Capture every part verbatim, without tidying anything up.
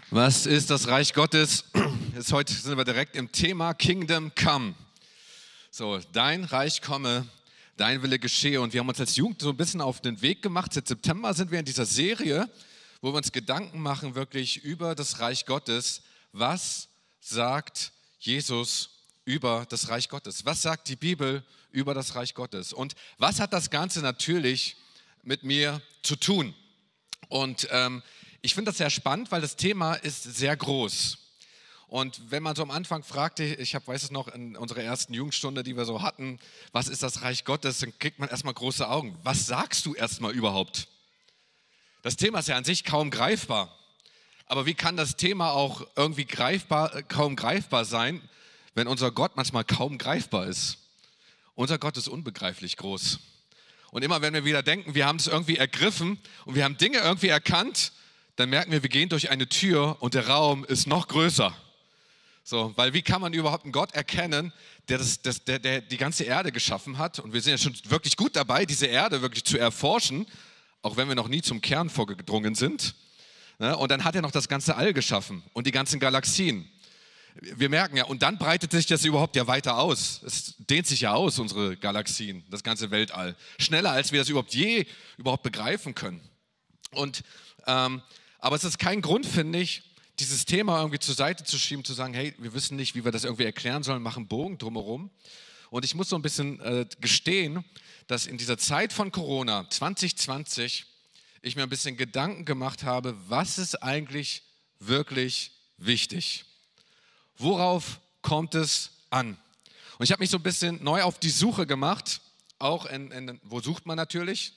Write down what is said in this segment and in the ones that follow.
Was ist das Reich Gottes? Jetzt heute sind wir direkt im Thema Kingdom Come. So, dein Reich komme, dein Wille geschehe. Und wir haben uns als Jugend so ein bisschen auf den Weg gemacht. Seit September sind wir in dieser Serie, wo wir uns Gedanken machen wirklich über das Reich Gottes. Was sagt Jesus über das Reich Gottes? Was sagt die Bibel über das Reich Gottes? Und was hat das Ganze natürlich mit mir zu tun? Und ähm, ich finde das sehr spannend, weil das Thema ist sehr groß. Und wenn man so am Anfang fragte, ich hab, weiß es noch, in unserer ersten Jugendstunde, die wir so hatten, was ist das Reich Gottes, dann kriegt man erstmal große Augen. Was sagst du erstmal überhaupt? Das Thema ist ja an sich kaum greifbar. Aber wie kann das Thema auch irgendwie greifbar, kaum greifbar sein, wenn unser Gott manchmal kaum greifbar ist? Unser Gott ist unbegreiflich groß. Und immer wenn wir wieder denken, wir haben es irgendwie ergriffen und wir haben Dinge irgendwie erkannt, dann merken wir, wir gehen durch eine Tür und der Raum ist noch größer. So, weil wie kann man überhaupt einen Gott erkennen, der, das, das, der, der die ganze Erde geschaffen hat? Und wir sind ja schon wirklich gut dabei, diese Erde wirklich zu erforschen, auch wenn wir noch nie zum Kern vorgedrungen sind. Und dann hat er noch das ganze All geschaffen und die ganzen Galaxien. Wir merken ja, und dann breitet sich das überhaupt ja weiter aus. Es dehnt sich ja aus, unsere Galaxien, das ganze Weltall. Schneller, als wir das überhaupt je überhaupt begreifen können. Und ähm, Aber es ist kein Grund, finde ich, dieses Thema irgendwie zur Seite zu schieben, zu sagen, hey, wir wissen nicht, wie wir das irgendwie erklären sollen, machen Bogen drumherum. Und ich muss so ein bisschen äh, gestehen, dass in dieser Zeit von Corona zwanzig zwanzig ich mir ein bisschen Gedanken gemacht habe, was ist eigentlich wirklich wichtig? Worauf kommt es an? Und ich habe mich so ein bisschen neu auf die Suche gemacht, auch in, in wo sucht man natürlich?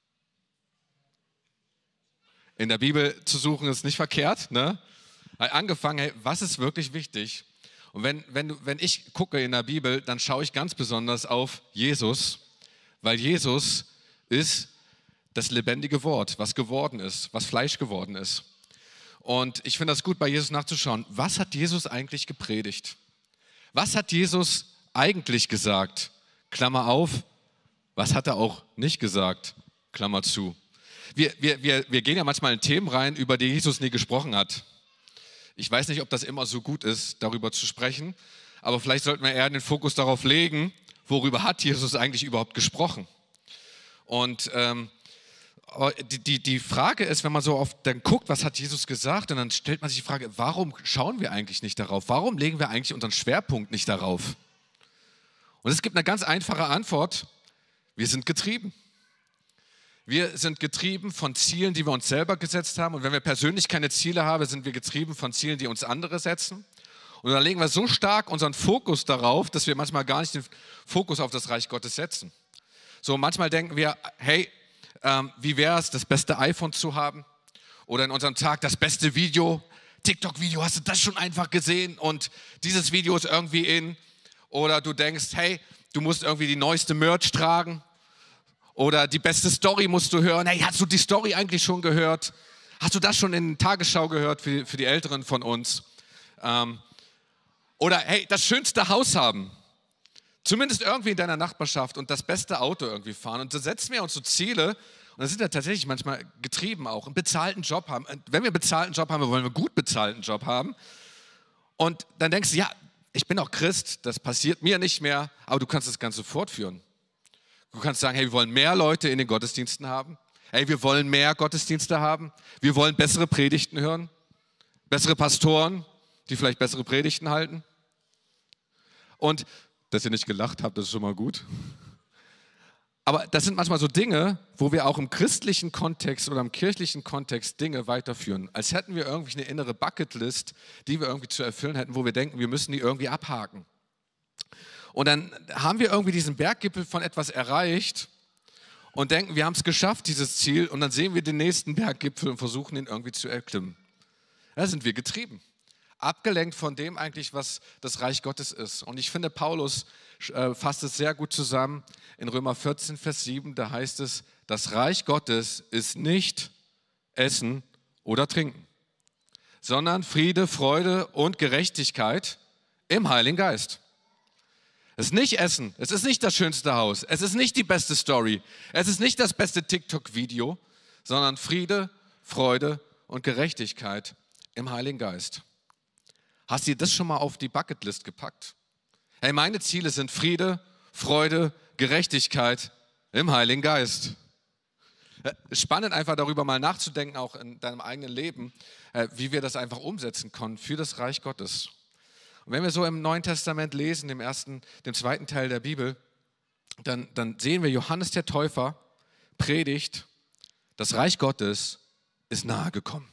In der Bibel zu suchen ist nicht verkehrt, ne? Angefangen, hey, was ist wirklich wichtig? Und wenn, wenn, du, wenn ich gucke in der Bibel, dann schaue ich ganz besonders auf Jesus, weil Jesus ist das lebendige Wort, was geworden ist, was Fleisch geworden ist. Und ich finde das gut, bei Jesus nachzuschauen. Was hat Jesus eigentlich gepredigt? Was hat Jesus eigentlich gesagt? Klammer auf, was hat er auch nicht gesagt? Klammer zu. Wir, wir, wir, wir gehen ja manchmal in Themen rein, über die Jesus nie gesprochen hat. Ich weiß nicht, ob das immer so gut ist, darüber zu sprechen, aber vielleicht sollten wir eher den Fokus darauf legen, worüber hat Jesus eigentlich überhaupt gesprochen. Und ähm, die, die, die Frage ist, wenn man so oft dann guckt, was hat Jesus gesagt, und dann stellt man sich die Frage, warum schauen wir eigentlich nicht darauf? Warum legen wir eigentlich unseren Schwerpunkt nicht darauf? Und es gibt eine ganz einfache Antwort: Wir sind getrieben. Wir sind getrieben von Zielen, die wir uns selber gesetzt haben. Und wenn wir persönlich keine Ziele haben, sind wir getrieben von Zielen, die uns andere setzen. Und dann legen wir so stark unseren Fokus darauf, dass wir manchmal gar nicht den Fokus auf das Reich Gottes setzen. So, manchmal denken wir, hey, ähm, wie wäre es, das beste iPhone zu haben? Oder in unserem Tag das beste Video, TikTok-Video, hast du das schon einfach gesehen? Und dieses Video ist irgendwie in. Oder du denkst, hey, du musst irgendwie die neueste Merch tragen. Oder die beste Story musst du hören. Hey, hast du die Story eigentlich schon gehört? Hast du das schon in der Tagesschau gehört für, für die Älteren von uns? Ähm, oder hey, das schönste Haus haben. Zumindest irgendwie in deiner Nachbarschaft und das beste Auto irgendwie fahren. Und so setzen wir uns so Ziele. Und das sind ja tatsächlich manchmal getrieben auch. Einen bezahlten Job haben. Wenn wir einen bezahlten Job haben, wollen wir einen gut bezahlten Job haben. Und dann denkst du, ja, ich bin auch Christ, das passiert mir nicht mehr. Aber du kannst das Ganze fortführen. Du kannst sagen, hey, wir wollen mehr Leute in den Gottesdiensten haben. Hey, wir wollen mehr Gottesdienste haben. Wir wollen bessere Predigten hören. Bessere Pastoren, die vielleicht bessere Predigten halten. Und, dass ihr nicht gelacht habt, das ist schon mal gut. Aber das sind manchmal so Dinge, wo wir auch im christlichen Kontext oder im kirchlichen Kontext Dinge weiterführen. Als hätten wir irgendwie eine innere Bucketlist, die wir irgendwie zu erfüllen hätten, wo wir denken, wir müssen die irgendwie abhaken. Und dann haben wir irgendwie diesen Berggipfel von etwas erreicht und denken, wir haben es geschafft, dieses Ziel. Und dann sehen wir den nächsten Berggipfel und versuchen, ihn irgendwie zu erklimmen. Da sind wir getrieben. Abgelenkt von dem eigentlich, was das Reich Gottes ist. Und ich finde, Paulus äh, fasst es sehr gut zusammen in Römer vierzehn, Vers sieben. Da heißt es, das Reich Gottes ist nicht Essen oder Trinken, sondern Friede, Freude und Gerechtigkeit im Heiligen Geist. Es ist nicht Essen, es ist nicht das schönste Haus, es ist nicht die beste Story, es ist nicht das beste TikTok-Video, sondern Friede, Freude und Gerechtigkeit im Heiligen Geist. Hast du dir das schon mal auf die Bucketlist gepackt? Hey, meine Ziele sind Friede, Freude, Gerechtigkeit im Heiligen Geist. Spannend einfach darüber mal nachzudenken, auch in deinem eigenen Leben, wie wir das einfach umsetzen können für das Reich Gottes. Und wenn wir so im Neuen Testament lesen, dem ersten, dem zweiten Teil der Bibel, dann, dann sehen wir, Johannes der Täufer predigt, das Reich Gottes ist nahe gekommen.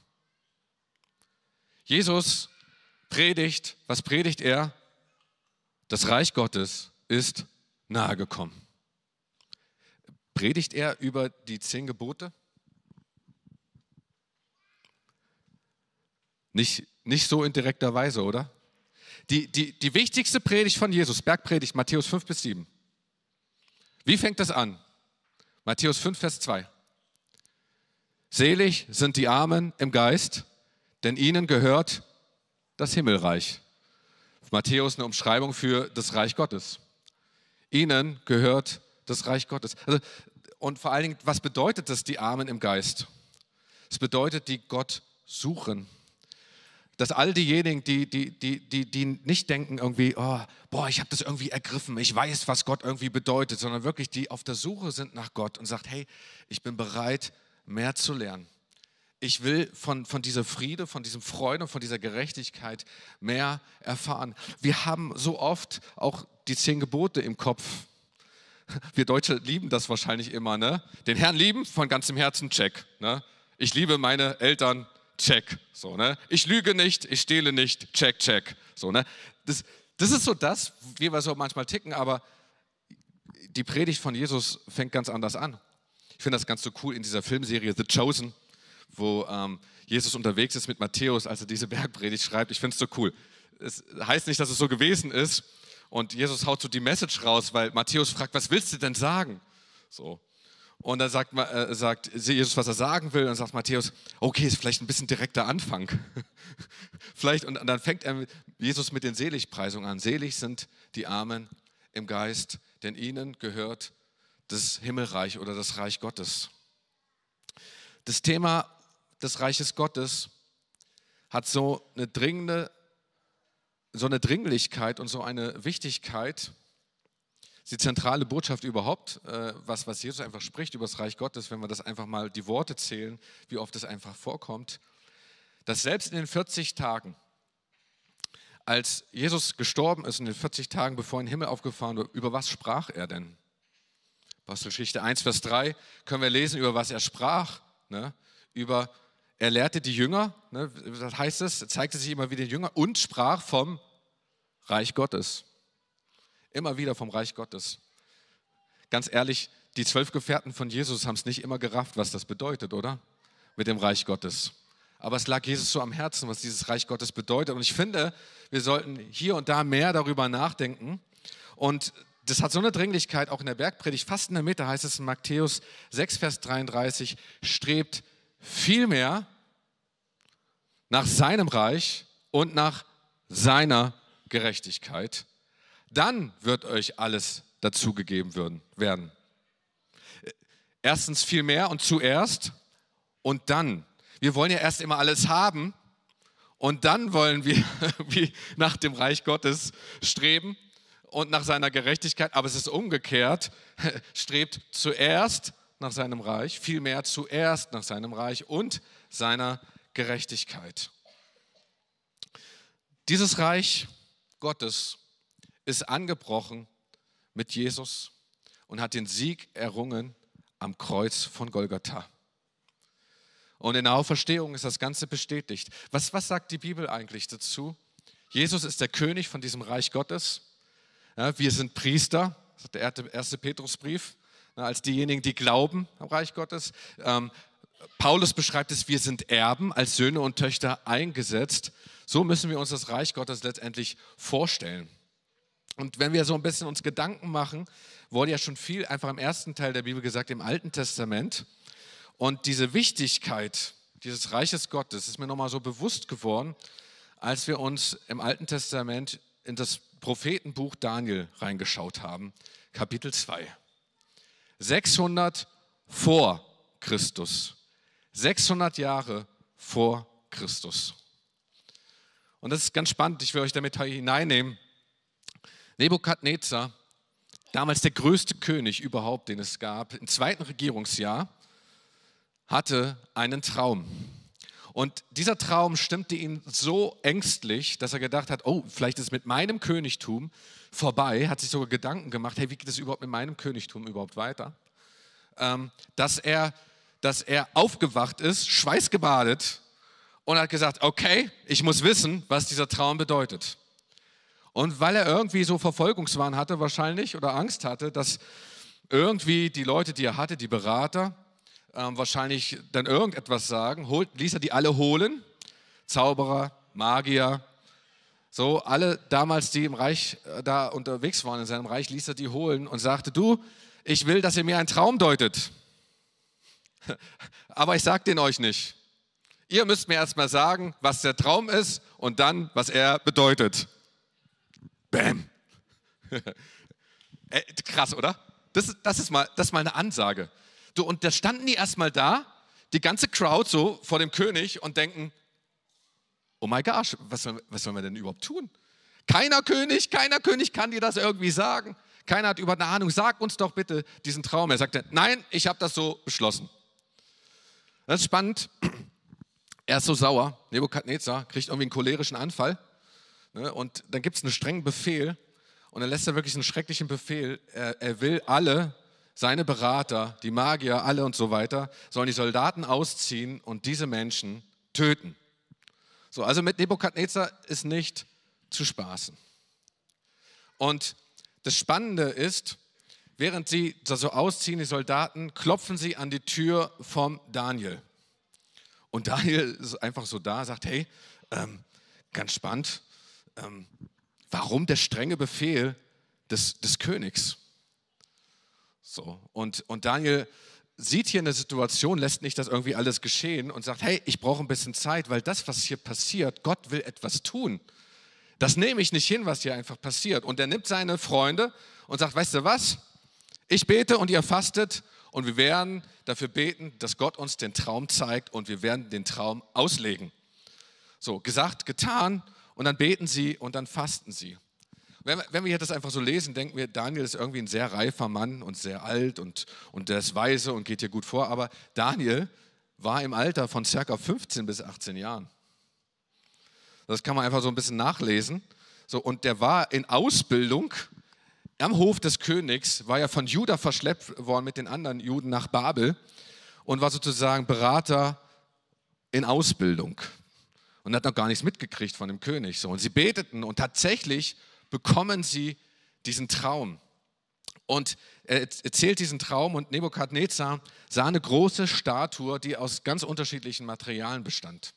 Jesus predigt, was predigt er? Das Reich Gottes ist nahe gekommen. Predigt er über die zehn Gebote? Nicht, nicht so in direkter Weise, oder? Die, die, die wichtigste Predigt von Jesus, Bergpredigt, Matthäus fünf bis sieben. Wie fängt das an? Matthäus fünf, Vers zwei. Selig sind die Armen im Geist, denn ihnen gehört das Himmelreich. Matthäus eine Umschreibung für das Reich Gottes. Ihnen gehört das Reich Gottes. Also, und vor allen Dingen, was bedeutet das, die Armen im Geist? Es bedeutet, die Gott suchen. Dass all diejenigen, die, die, die, die, die nicht denken irgendwie, oh, boah, ich habe das irgendwie ergriffen, ich weiß, was Gott irgendwie bedeutet, sondern wirklich, die auf der Suche sind nach Gott und sagt, hey, ich bin bereit, mehr zu lernen. Ich will von, von dieser Friede, von diesem Freude, von dieser Gerechtigkeit mehr erfahren. Wir haben so oft auch die zehn Gebote im Kopf. Wir Deutsche lieben das wahrscheinlich immer, ne? Den Herrn lieben, von ganzem Herzen, check. Ne? Ich liebe meine Eltern, check. So, ne? Ich lüge nicht, ich stehle nicht, check, check. So, ne? das, das ist so das, wie wir so manchmal ticken, aber die Predigt von Jesus fängt ganz anders an. Ich finde das ganz so cool in dieser Filmserie The Chosen, wo ähm, Jesus unterwegs ist mit Matthäus, als er diese Bergpredigt schreibt. Ich finde es so cool. Es heißt nicht, dass es so gewesen ist. Und Jesus haut so die Message raus, weil Matthäus fragt, was willst du denn sagen? So. Und dann sagt, äh, sagt Jesus, was er sagen will. Und dann sagt Matthäus, okay, ist vielleicht ein bisschen direkter Anfang. vielleicht, und, und dann fängt er Jesus mit den Seligpreisungen an. Selig sind die Armen im Geist, denn ihnen gehört das Himmelreich oder das Reich Gottes. Das Thema des Reiches Gottes hat so eine dringende so eine Dringlichkeit und so eine Wichtigkeit, die zentrale Botschaft überhaupt, äh, was, was Jesus einfach spricht über das Reich Gottes, wenn wir das einfach mal die Worte zählen, wie oft es einfach vorkommt, dass selbst in den vierzig Tagen, als Jesus gestorben ist, in den vierzig Tagen, bevor er in den Himmel aufgefahren wurde, über was sprach er denn? Apostelgeschichte eins, Vers drei können wir lesen, über was er sprach, ne? Über Er lehrte die Jünger, ne, das heißt es, zeigte sich immer wieder den Jüngern und sprach vom Reich Gottes. Immer wieder vom Reich Gottes. Ganz ehrlich, die zwölf Gefährten von Jesus haben es nicht immer gerafft, was das bedeutet, oder? Mit dem Reich Gottes. Aber es lag Jesus so am Herzen, was dieses Reich Gottes bedeutet. Und ich finde, wir sollten hier und da mehr darüber nachdenken. Und das hat so eine Dringlichkeit, auch in der Bergpredigt, fast in der Mitte heißt es in Matthäus sechs, Vers dreiunddreißig, strebt vielmehr nach seinem Reich und nach seiner Gerechtigkeit, dann wird euch alles dazugegeben werden. Erstens viel mehr und zuerst und dann. Wir wollen ja erst immer alles haben und dann wollen wir wie nach dem Reich Gottes streben und nach seiner Gerechtigkeit, aber es ist umgekehrt, strebt zuerst nach seinem Reich, vielmehr zuerst nach seinem Reich und seiner Gerechtigkeit. Dieses Reich Gottes ist angebrochen mit Jesus und hat den Sieg errungen am Kreuz von Golgatha. Und in der Auferstehung ist das Ganze bestätigt. Was, was sagt die Bibel eigentlich dazu? Jesus ist der König von diesem Reich Gottes. Ja, wir sind Priester, das ist der erste Petrusbrief, als diejenigen, die glauben am Reich Gottes. Ähm, Paulus beschreibt es, wir sind Erben, als Söhne und Töchter eingesetzt. So müssen wir uns das Reich Gottes letztendlich vorstellen. Und wenn wir so ein bisschen uns Gedanken machen, wurde ja schon viel einfach im ersten Teil der Bibel gesagt, im Alten Testament. Und diese Wichtigkeit dieses Reiches Gottes ist mir nochmal so bewusst geworden, als wir uns im Alten Testament in das Prophetenbuch Daniel reingeschaut haben, Kapitel zwei. sechshundert vor Christus. sechshundert Jahre vor Christus. Und das ist ganz spannend, ich will euch damit hineinnehmen. Nebukadnezar, damals der größte König überhaupt, den es gab, im zweiten Regierungsjahr, hatte einen Traum. Und dieser Traum stimmte ihn so ängstlich, dass er gedacht hat, oh, vielleicht ist es mit meinem Königtum vorbei, hat sich sogar Gedanken gemacht, hey, wie geht es überhaupt mit meinem Königtum überhaupt weiter? Ähm, dass er, dass er aufgewacht ist, schweißgebadet und hat gesagt, okay, ich muss wissen, was dieser Traum bedeutet. Und weil er irgendwie so Verfolgungswahn hatte wahrscheinlich oder Angst hatte, dass irgendwie die Leute, die er hatte, die Berater, ähm, wahrscheinlich dann irgendetwas sagen, holt, ließ er die alle holen, Zauberer, Magier, so alle damals, die im Reich äh, da unterwegs waren in seinem Reich, ließ er die holen und sagte, du, ich will, dass ihr mir einen Traum deutet, aber ich sage den euch nicht. Ihr müsst mir erstmal sagen, was der Traum ist und dann, was er bedeutet. Bäm. äh, krass, oder? Das, das, ist mal, das ist mal eine Ansage. Du, und da standen die erstmal da, die ganze Crowd so vor dem König und denken, oh my gosh, was, was sollen wir denn überhaupt tun? Keiner König, keiner König kann dir das irgendwie sagen. Keiner hat über eine Ahnung, sag uns doch bitte diesen Traum. Er sagte, nein, ich habe das so beschlossen. Das ist spannend. Er ist so sauer, Nebukadnezar kriegt irgendwie einen cholerischen Anfall, ne, und dann gibt es einen strengen Befehl und dann lässt er wirklich einen schrecklichen Befehl. Er, er will alle, seine Berater, die Magier, alle und so weiter, sollen die Soldaten ausziehen und diese Menschen töten. So, also mit Nebukadnezar ist nicht zu spaßen. Und das Spannende ist, während sie so ausziehen, die Soldaten, klopfen sie an die Tür vom Daniel. Und Daniel ist einfach so da, sagt, hey, ähm, ganz spannend, ähm, warum der strenge Befehl des, des Königs? So, und, und Daniel sieht hier eine Situation, lässt nicht das irgendwie alles geschehen und sagt, hey, ich brauche ein bisschen Zeit, weil das, was hier passiert, Gott will etwas tun. Das nehme ich nicht hin, was hier einfach passiert. Und er nimmt seine Freunde und sagt, weißt du was, ich bete und ihr fastet und wir werden dafür beten, dass Gott uns den Traum zeigt und wir werden den Traum auslegen. So, gesagt, getan und dann beten sie und dann fasten sie. Wenn wir, wenn wir das einfach so lesen, denken wir, Daniel ist irgendwie ein sehr reifer Mann und sehr alt und, und der ist weise und geht hier gut vor. Aber Daniel war im Alter von ca. fünfzehn bis achtzehn Jahren. Das kann man einfach so ein bisschen nachlesen. So, und der war in Ausbildung am Hof des Königs, war ja von Juda verschleppt worden mit den anderen Juden nach Babel und war sozusagen Berater in Ausbildung und hat noch gar nichts mitgekriegt von dem König. So, und sie beteten und tatsächlich bekommen sie diesen Traum. Und er erzählt diesen Traum und Nebukadnezar sah eine große Statue, die aus ganz unterschiedlichen Materialien bestand.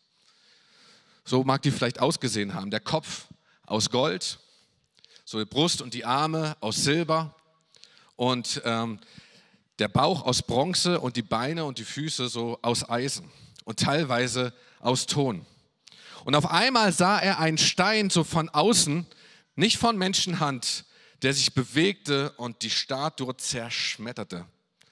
So mag die vielleicht ausgesehen haben. Der Kopf aus Gold, so die Brust und die Arme aus Silber und ähm, der Bauch aus Bronze und die Beine und die Füße so aus Eisen und teilweise aus Ton. Und auf einmal sah er einen Stein so von außen, nicht von Menschenhand, der sich bewegte und die Statue zerschmetterte.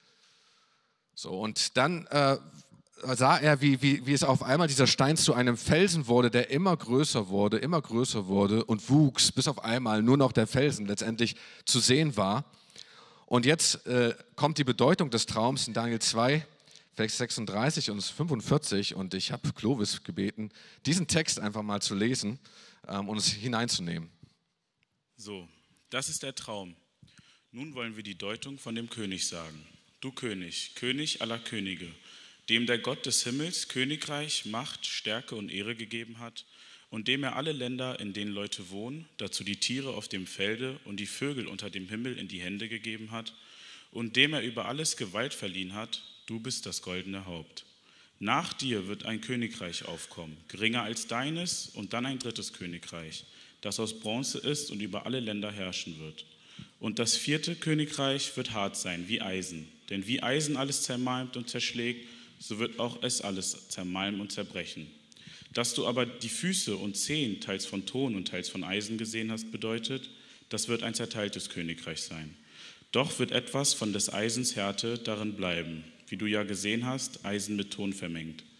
So, und dann äh, sah er, wie, wie, wie es auf einmal dieser Stein zu einem Felsen wurde, der immer größer wurde, immer größer wurde und wuchs, bis auf einmal nur noch der Felsen letztendlich zu sehen war. Und jetzt äh, kommt die Bedeutung des Traums in Daniel zwei, Vers sechsunddreißig und fünfundvierzig. Und ich habe Clovis gebeten, diesen Text einfach mal zu lesen ähm, und es hineinzunehmen. So, das ist der Traum. Nun wollen wir die Deutung von dem König sagen. Du König, König aller Könige, dem der Gott des Himmels Königreich, Macht, Stärke und Ehre gegeben hat und dem er alle Länder, in denen Leute wohnen, dazu die Tiere auf dem Felde und die Vögel unter dem Himmel in die Hände gegeben hat und dem er über alles Gewalt verliehen hat, du bist das goldene Haupt. Nach dir wird ein Königreich aufkommen, geringer als deines und dann ein drittes Königreich, das aus Bronze ist und über alle Länder herrschen wird. Und das vierte Königreich wird hart sein, wie Eisen. Denn wie Eisen alles zermalmt und zerschlägt, so wird auch es alles zermalmen und zerbrechen. Dass du aber die Füße und Zehen teils von Ton und teils von Eisen gesehen hast, bedeutet, das wird ein zerteiltes Königreich sein. Doch wird etwas von des Eisens Härte darin bleiben, wie du ja gesehen hast, Eisen mit Ton vermengt.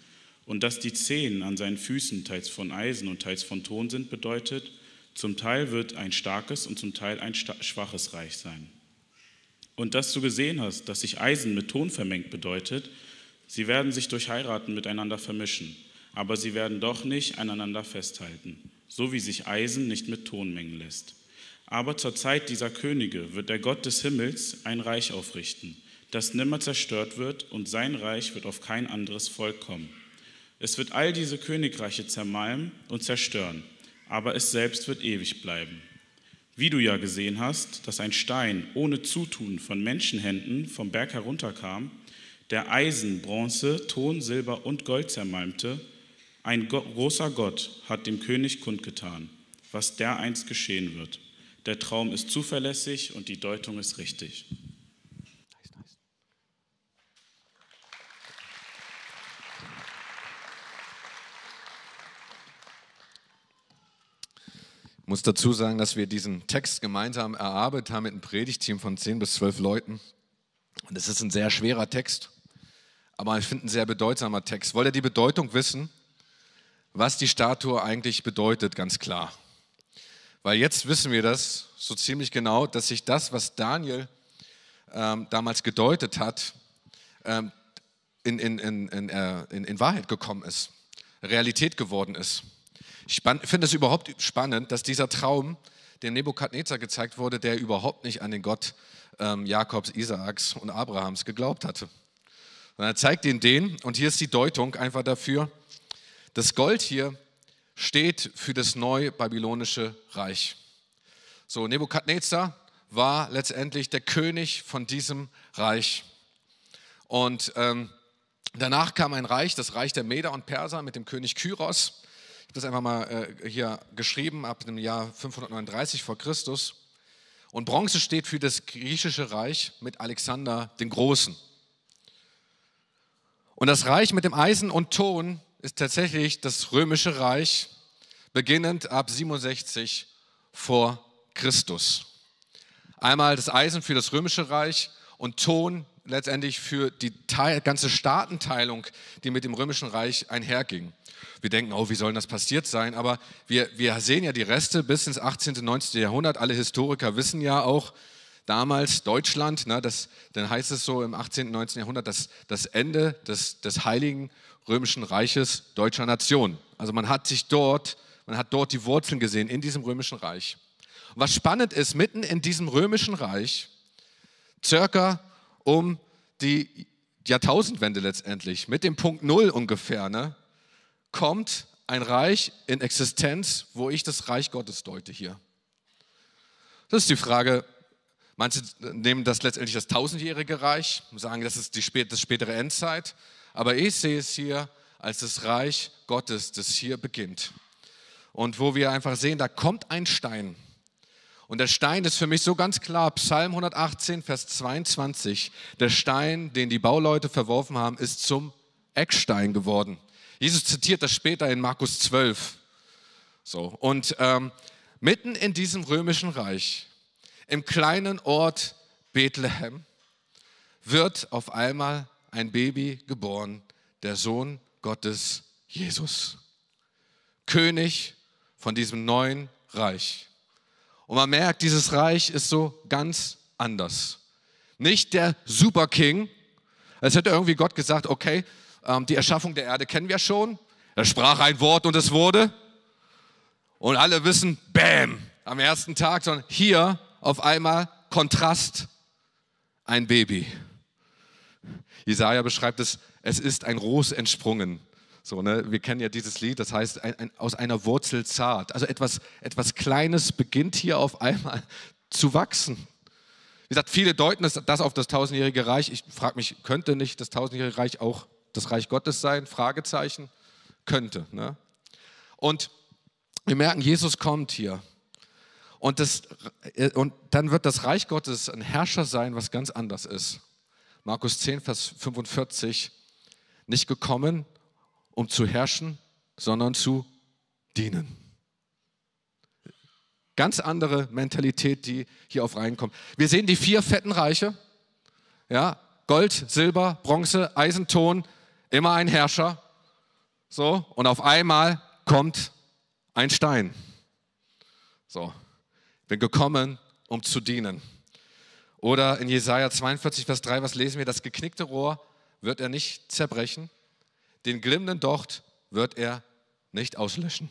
Und dass die Zehen an seinen Füßen teils von Eisen und teils von Ton sind, bedeutet, zum Teil wird ein starkes und zum Teil ein schwaches Reich sein. Und dass du gesehen hast, dass sich Eisen mit Ton vermengt, bedeutet, sie werden sich durch Heiraten miteinander vermischen, aber sie werden doch nicht aneinander festhalten, so wie sich Eisen nicht mit Ton mengen lässt. Aber zur Zeit dieser Könige wird der Gott des Himmels ein Reich aufrichten, das nimmer zerstört wird, und sein Reich wird auf kein anderes Volk kommen. Es wird all diese Königreiche zermalmen und zerstören, aber es selbst wird ewig bleiben. Wie du ja gesehen hast, dass ein Stein ohne Zutun von Menschenhänden vom Berg herunterkam, der Eisen, Bronze, Ton, Silber und Gold zermalmte, ein großer Gott hat dem König kundgetan, was dereinst geschehen wird. Der Traum ist zuverlässig und die Deutung ist richtig. Ich muss dazu sagen, dass wir diesen Text gemeinsam erarbeitet haben mit einem Predigtteam von zehn bis zwölf Leuten. Und es ist ein sehr schwerer Text, aber ich finde ein sehr bedeutsamer Text. Wollt ihr die Bedeutung wissen, was die Statue eigentlich bedeutet, ganz klar? Weil jetzt wissen wir das so ziemlich genau, dass sich das, was Daniel ähm, damals gedeutet hat, ähm, in, in, in, in, äh, in, in Wahrheit gekommen ist, Realität geworden ist. Ich finde es überhaupt spannend, dass dieser Traum dem Nebukadnezar gezeigt wurde, der überhaupt nicht an den Gott ähm, Jakobs, Isaaks und Abrahams geglaubt hatte. Und er zeigt ihn den, und hier ist die Deutung einfach dafür, das Gold hier steht für das neue babylonische Reich. So, Nebukadnezar war letztendlich der König von diesem Reich. Und ähm, danach kam ein Reich, das Reich der Meder und Perser mit dem König Kyros. Ich habe das einfach mal äh, hier geschrieben, ab dem Jahr fünfhundertneununddreißig vor Christus. Und Bronze steht für das griechische Reich mit Alexander den Großen. Und das Reich mit dem Eisen und Ton ist tatsächlich das römische Reich, beginnend ab siebenundsechzig vor Christus. Einmal das Eisen für das römische Reich und Ton letztendlich für die Teil, ganze Staatenteilung, die mit dem römischen Reich einherging. Wir denken, oh, wie soll das passiert sein? Aber wir, wir sehen ja die Reste bis ins achtzehnten, neunzehnten Jahrhundert. Alle Historiker wissen ja auch, damals Deutschland, ne, das, dann heißt es so im achtzehnten, neunzehnten Jahrhundert, das, das Ende des, des Heiligen Römischen Reiches deutscher Nation. Also man hat sich dort, man hat dort die Wurzeln gesehen in diesem Römischen Reich. Und was spannend ist, mitten in diesem Römischen Reich, circa um die Jahrtausendwende letztendlich, mit dem Punkt Null ungefähr, ne, kommt ein Reich in Existenz, wo ich das Reich Gottes deute hier. Das ist die Frage. Manche nehmen das letztendlich das tausendjährige Reich und sagen, das ist die spät, das spätere Endzeit. Aber ich sehe es hier als das Reich Gottes, das hier beginnt. Und wo wir einfach sehen, da kommt ein Stein. Und der Stein ist für mich so ganz klar, Psalm hundertachtzehn, Vers zweiundzwanzig. Der Stein, den die Bauleute verworfen haben, ist zum Eckstein geworden. Jesus zitiert das später in Markus zwölf. So, und ähm, mitten in diesem römischen Reich, im kleinen Ort Bethlehem, wird auf einmal ein Baby geboren, der Sohn Gottes, Jesus. König von diesem neuen Reich. Und man merkt, dieses Reich ist so ganz anders. Nicht der Superking, als hätte irgendwie Gott gesagt, okay, ähm, die Erschaffung der Erde kennen wir schon. Er sprach ein Wort und es wurde. Und alle wissen, bam, am ersten Tag, sondern hier auf einmal Kontrast, ein Baby. Jesaja beschreibt es, es ist ein Ros entsprungen. So, ne? Wir kennen ja dieses Lied, das heißt ein, ein, aus einer Wurzel zart. Also etwas, etwas Kleines beginnt hier auf einmal zu wachsen. Wie gesagt, viele deuten das, das auf das tausendjährige Reich. Ich frage mich, könnte nicht das tausendjährige Reich auch das Reich Gottes sein? Fragezeichen. Könnte. Ne? Und wir merken, Jesus kommt hier. Und, das, und dann wird das Reich Gottes ein Herrscher sein, was ganz anders ist. Markus zehn, Vers fünfundvierzig. Nicht gekommen, um zu herrschen, sondern zu dienen. Ganz andere Mentalität, die hier auf reinkommt. Wir sehen die vier fetten Reiche. Ja, Gold, Silber, Bronze, Eisen, Ton. Immer ein Herrscher. So, und auf einmal kommt ein Stein. So, bin gekommen, um zu dienen. Oder in Jesaja zweiundvierzig, Vers drei, was lesen wir? Das geknickte Rohr wird er nicht zerbrechen, den glimmenden Docht wird er nicht auslöschen.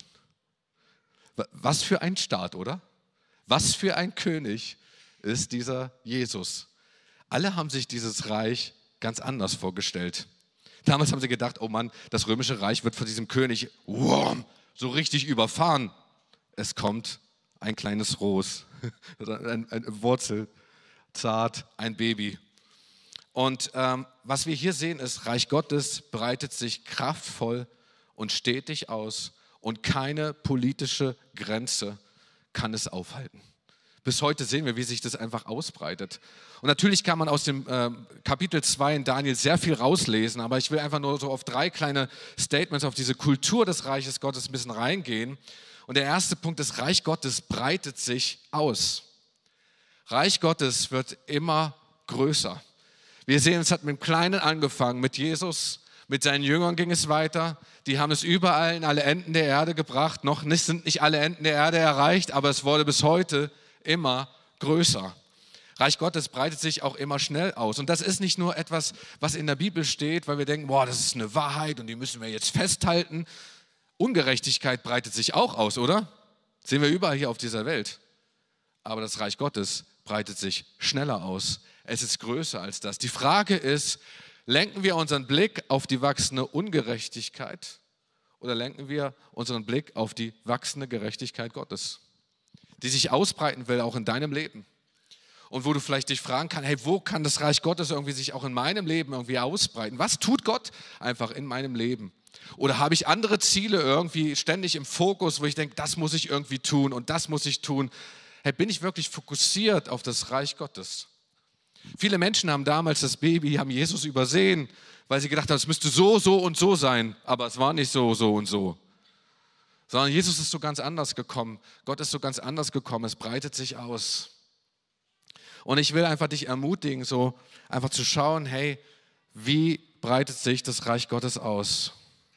Was für ein Staat, oder? Was für ein König ist dieser Jesus? Alle haben sich dieses Reich ganz anders vorgestellt. Damals haben sie gedacht, oh Mann, das römische Reich wird von diesem König wow, so richtig überfahren. Es kommt ein kleines Ros, eine Wurzel, zart, ein Baby. Und ähm, was wir hier sehen ist, Reich Gottes breitet sich kraftvoll und stetig aus und keine politische Grenze kann es aufhalten. Bis heute sehen wir, wie sich das einfach ausbreitet. Und natürlich kann man aus dem äh, Kapitel zwei in Daniel sehr viel rauslesen, aber ich will einfach nur so auf drei kleine Statements, auf diese Kultur des Reiches Gottes ein bisschen reingehen. Und der erste Punkt, das Reich Gottes breitet sich aus. Reich Gottes wird immer größer. Wir sehen, es hat mit dem Kleinen angefangen, mit Jesus, mit seinen Jüngern ging es weiter. Die haben es überall in alle Enden der Erde gebracht. Noch nicht, sind nicht alle Enden der Erde erreicht, aber es wurde bis heute immer größer. Reich Gottes breitet sich auch immer schnell aus. Und das ist nicht nur etwas, was in der Bibel steht, weil wir denken, boah, das ist eine Wahrheit und die müssen wir jetzt festhalten. Ungerechtigkeit breitet sich auch aus, oder? Das sehen wir überall hier auf dieser Welt. Aber das Reich Gottes breitet sich schneller aus. Es ist größer als das. Die Frage ist, lenken wir unseren Blick auf die wachsende Ungerechtigkeit oder lenken wir unseren Blick auf die wachsende Gerechtigkeit Gottes, die sich ausbreiten will, auch in deinem Leben? Und wo du vielleicht dich fragen kannst, hey, wo kann das Reich Gottes irgendwie sich auch in meinem Leben irgendwie ausbreiten? Was tut Gott einfach in meinem Leben? Oder habe ich andere Ziele irgendwie ständig im Fokus, wo ich denke, das muss ich irgendwie tun und das muss ich tun? Hey, bin ich wirklich fokussiert auf das Reich Gottes? Viele Menschen haben damals das Baby, haben Jesus übersehen, weil sie gedacht haben, es müsste so, so und so sein. Aber es war nicht so, so und so. Sondern Jesus ist so ganz anders gekommen. Gott ist so ganz anders gekommen. Es breitet sich aus. Und ich will einfach dich ermutigen, so einfach zu schauen, hey, wie breitet sich das Reich Gottes aus?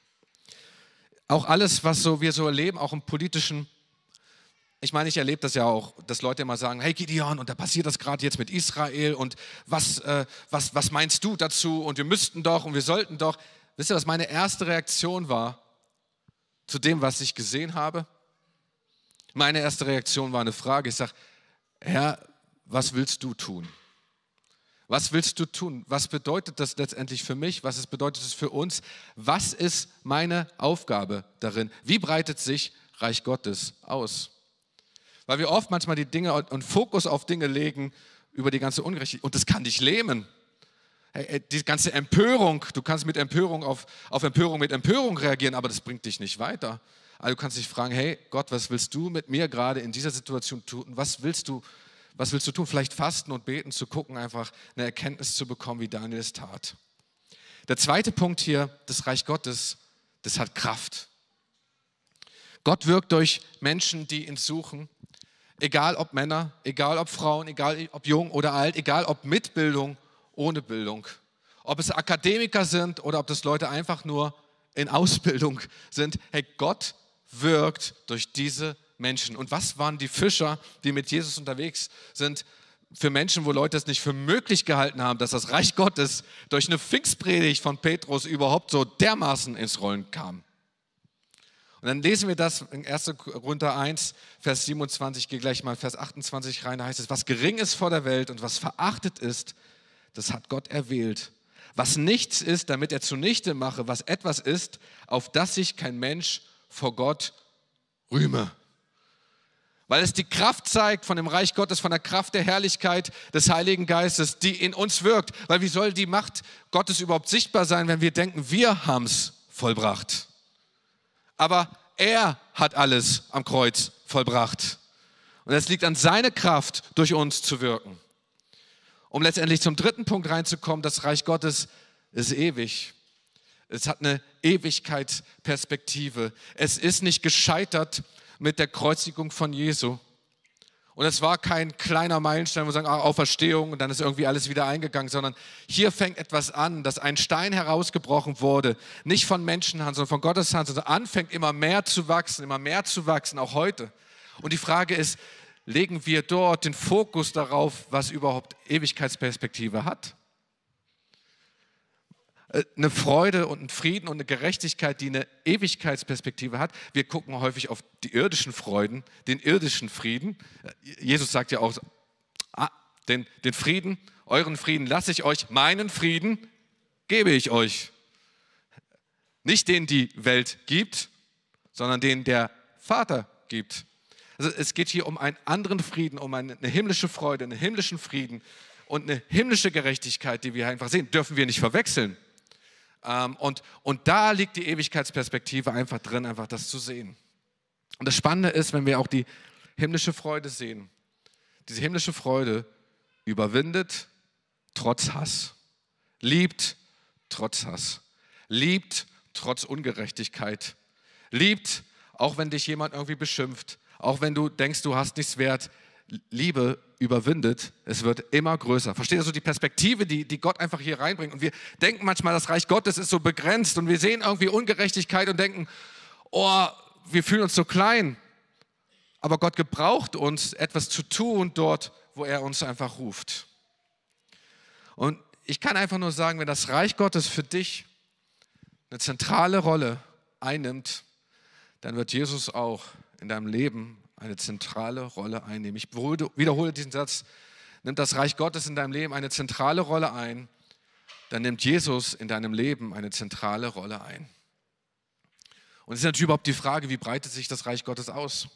Auch alles, was so, wir so erleben, auch im politischen, ich meine, ich erlebe das ja auch, dass Leute immer sagen, hey Gideon, und da passiert das gerade jetzt mit Israel und was, äh, was, was meinst du dazu und wir müssten doch und wir sollten doch. Wisst ihr, was meine erste Reaktion war zu dem, was ich gesehen habe? Meine erste Reaktion war eine Frage. Ich sage, Herr, was willst du tun? Was willst du tun? Was bedeutet das letztendlich für mich? Was bedeutet es für uns? Was ist meine Aufgabe darin? Wie breitet sich Reich Gottes aus? Weil wir oft manchmal die Dinge und Fokus auf Dinge legen über die ganze Ungerechtigkeit. Und das kann dich lähmen. Die ganze Empörung, du kannst mit Empörung auf, auf Empörung mit Empörung reagieren, aber das bringt dich nicht weiter. Also du kannst dich fragen, hey Gott, was willst du mit mir gerade in dieser Situation tun? Was willst du, was willst du tun? Vielleicht fasten und beten, zu gucken, einfach eine Erkenntnis zu bekommen, wie Daniel es tat. Der zweite Punkt hier, das Reich Gottes, das hat Kraft. Gott wirkt durch Menschen, die ihn suchen. Egal ob Männer, egal ob Frauen, egal ob jung oder alt, egal ob mit Bildung, ohne Bildung. Ob es Akademiker sind oder ob das Leute einfach nur in Ausbildung sind. Hey, Gott wirkt durch diese Menschen. Und was waren die Fischer, die mit Jesus unterwegs sind, für Menschen, wo Leute es nicht für möglich gehalten haben, dass das Reich Gottes durch eine Pfingstpredigt von Petrus überhaupt so dermaßen ins Rollen kam? Und dann lesen wir das in erster Korinther eins, Vers siebenundzwanzig, gehe gleich mal Vers achtundzwanzig rein, da heißt es, was gering ist vor der Welt und was verachtet ist, das hat Gott erwählt. Was nichts ist, damit er zunichte mache, was etwas ist, auf das sich kein Mensch vor Gott rühme. Weil es die Kraft zeigt von dem Reich Gottes, von der Kraft der Herrlichkeit des Heiligen Geistes, die in uns wirkt. Weil wie soll die Macht Gottes überhaupt sichtbar sein, wenn wir denken, wir haben es vollbracht? Aber er hat alles am Kreuz vollbracht. Und es liegt an seiner Kraft, durch uns zu wirken. Um letztendlich zum dritten Punkt reinzukommen, das Reich Gottes ist ewig. Es hat eine Ewigkeitsperspektive. Es ist nicht gescheitert mit der Kreuzigung von Jesu. Und es war kein kleiner Meilenstein, wo wir sagen, ah, Auferstehung und dann ist irgendwie alles wieder eingegangen, sondern hier fängt etwas an, dass ein Stein herausgebrochen wurde, nicht von Menschenhand, sondern von Gottes Hand, sondern anfängt immer mehr zu wachsen, immer mehr zu wachsen, auch heute. Und die Frage ist, legen wir dort den Fokus darauf, was überhaupt Ewigkeitsperspektive hat? Eine Freude und ein Frieden und eine Gerechtigkeit, die eine Ewigkeitsperspektive hat. Wir gucken häufig auf die irdischen Freuden, den irdischen Frieden. Jesus sagt ja auch, ah, den, den Frieden, euren Frieden lasse ich euch, meinen Frieden gebe ich euch. Nicht den die Welt gibt, sondern den der Vater gibt. Also es geht hier um einen anderen Frieden, um eine, eine himmlische Freude, einen himmlischen Frieden und eine himmlische Gerechtigkeit, die wir einfach sehen, dürfen wir nicht verwechseln. Und, und da liegt die Ewigkeitsperspektive einfach drin, einfach das zu sehen. Und das Spannende ist, wenn wir auch die himmlische Freude sehen. Diese himmlische Freude überwindet trotz Hass, liebt trotz Hass, liebt trotz Ungerechtigkeit, liebt, auch wenn dich jemand irgendwie beschimpft, auch wenn du denkst, du hast nichts wert. Liebe überwindet, es wird immer größer. Versteht ihr so die Perspektive, die, die Gott einfach hier reinbringt? Und wir denken manchmal, das Reich Gottes ist so begrenzt und wir sehen irgendwie Ungerechtigkeit und denken, oh, wir fühlen uns so klein. Aber Gott gebraucht uns, etwas zu tun dort, wo er uns einfach ruft. Und ich kann einfach nur sagen, wenn das Reich Gottes für dich eine zentrale Rolle einnimmt, dann wird Jesus auch in deinem Leben eine zentrale Rolle einnehmen. Ich wiederhole diesen Satz, nimmt das Reich Gottes in deinem Leben eine zentrale Rolle ein, dann nimmt Jesus in deinem Leben eine zentrale Rolle ein. Und es ist natürlich überhaupt die Frage, wie breitet sich das Reich Gottes aus?